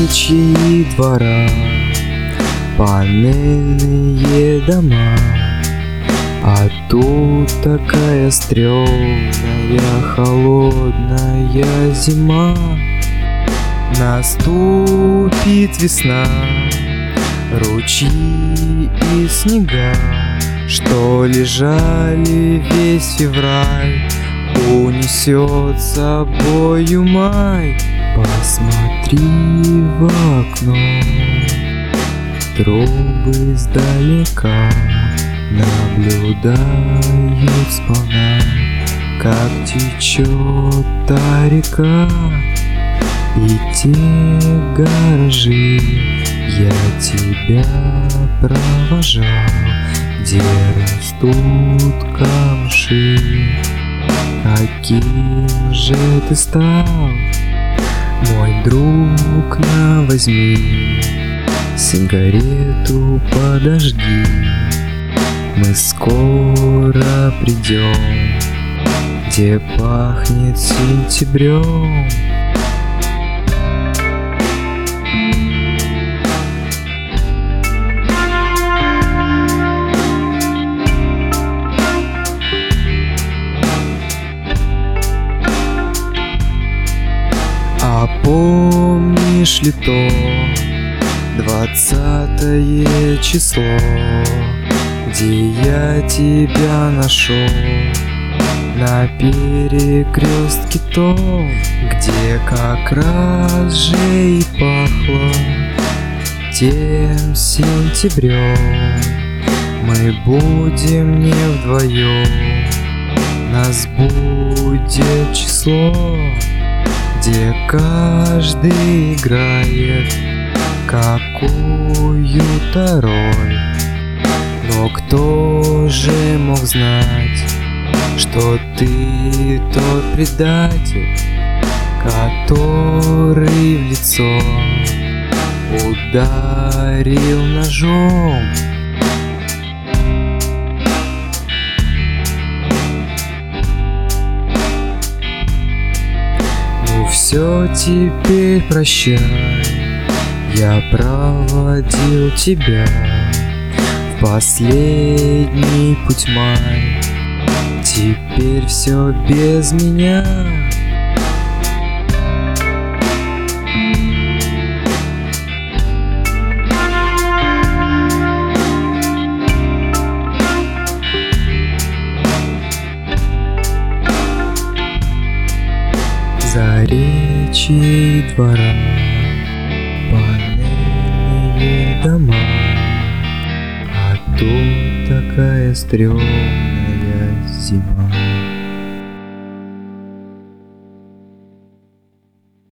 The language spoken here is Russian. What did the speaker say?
заречьи двора, панельные дома, а тут такая стрёмная, холодная зима. Наступит весна, ручьи и снега, что лежали весь февраль, унесет с собою май. Посмотри в окно, трубы издалека наблюдают сполна, как течет та река. И те гаражи я тебя провожал, где растут камыши. Каким же ты стал, мой друг, на возьми сигарету, подожди, мы скоро придем, где пахнет сентябрем. А помнишь ли то 20 число, где я тебя нашел на перекрестке том, где как раз же и пахло тем сентябрем? Мы будем не вдвоем, нас будет число, где каждый играет какую-то роль. Но кто же мог знать, что ты тот предатель, который в лицо ударил ножом? Все, теперь прощай, я проводил тебя в последний путь май. Теперь все без меня. Заречьи двора, панельные дома, а тут такая стрёмная зима.